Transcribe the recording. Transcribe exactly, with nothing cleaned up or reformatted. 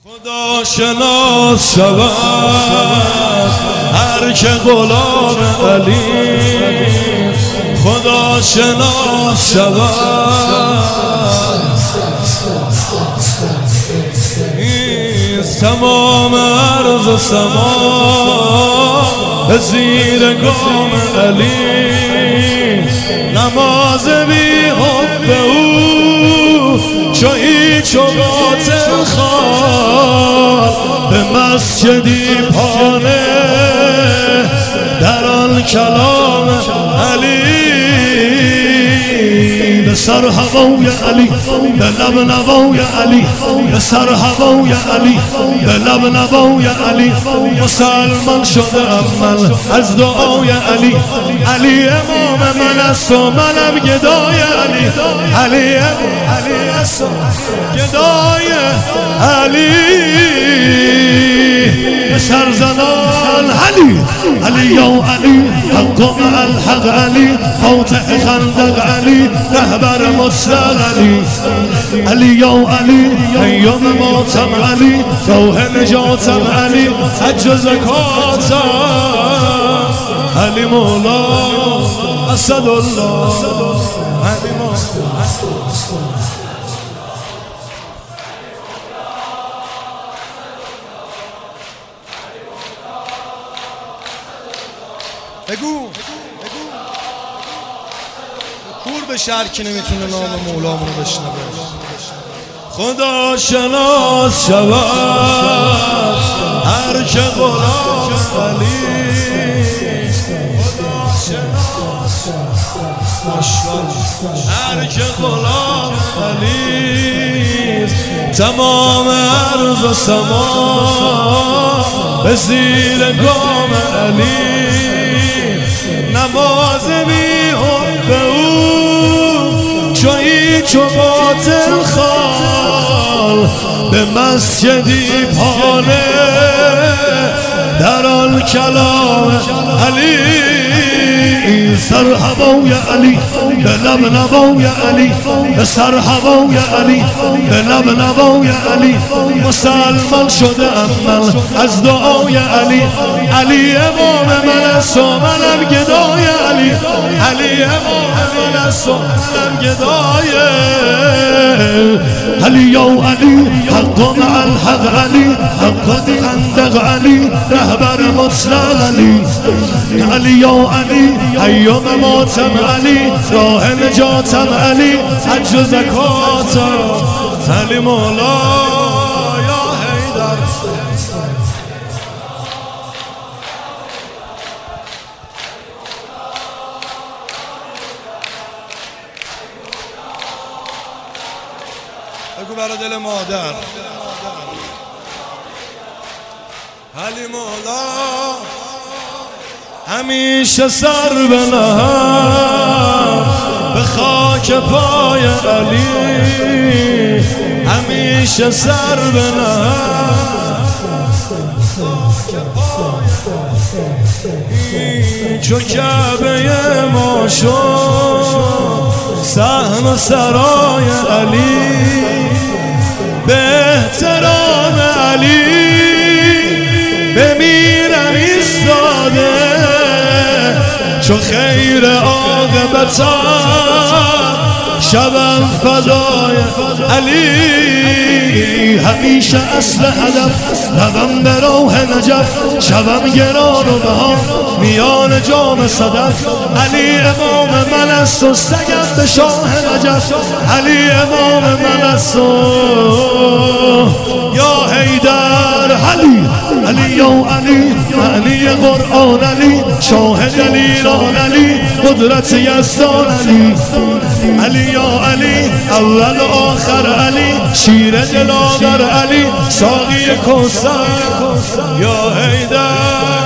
خدا شناس شود هر که غلام علی، خدا شناس شود تمام عرض و سما به زیر گام علی. نماز بی حب او چو هیچ و باطل خوار، به مسجدی پانه در آن کلام علی. به سر هوای علی، به لب نوای علی، به سر هوای علی، به لب نوای علی. مسلمان شده من از دعای علی. علی امام من است و منم گدای علی. علی علی است و گدای علی. به سر زنان علی، علی یا علی، حق مع الحق علی، فاتح خندق علی، رهبر مطلق علی. علی یا علی، ایام ماتم علی، روح نجاتم علی، حج و زکاتم علی. مولا اسدالله علی مولا. بگو کور به شهر که نمیتونه نام مولامونو بشنوه. خدا شناس شود هر که غلام علی، خدا شناس هر که غلام علی. تمام عرض و سما به زیر گام علی. نماز بی حب او چو هیچ و باطل خوار، به مسجدی پانه در آن کلام علی. سر هوای علی، به لب نوای علی، به سر هوای علی، به لب نوای علی. مسلمان شده من از دعای علی. علی امام من است و منم گدای علی. علی امام من است و منم گدای علی. یا علی، حق مع الحق علی، حق خندق علی، رهبر مطلق علی. علی یا علی، ایام ماتم علی، راه نجاتم علی، حج و زکاتم علی. مولا یا حیدر. بگو برای دل مادر علی. مولا همیشه سر بنهم به خاک پای علی، همیشه سر بنهم چو کعبه ما شد صحن و سرای علی. به احترام علی بمیرم ایستاده، چو خیر عاقبتم شبم فدای علی. همیشه اصل هدف روم به راه نجف، شبم گران و بهار میان جام صدف. علی امام من است و سگم به شاه نجف. علی امام من است و یا حیدر علی. علی یا علی، معنی قرآن علی، شاه دلیران علی، قدرت یزدان علی. علی یا علی، اول و آخر علی، شیر دلاور علی، ساقی کوثر یا حیدر.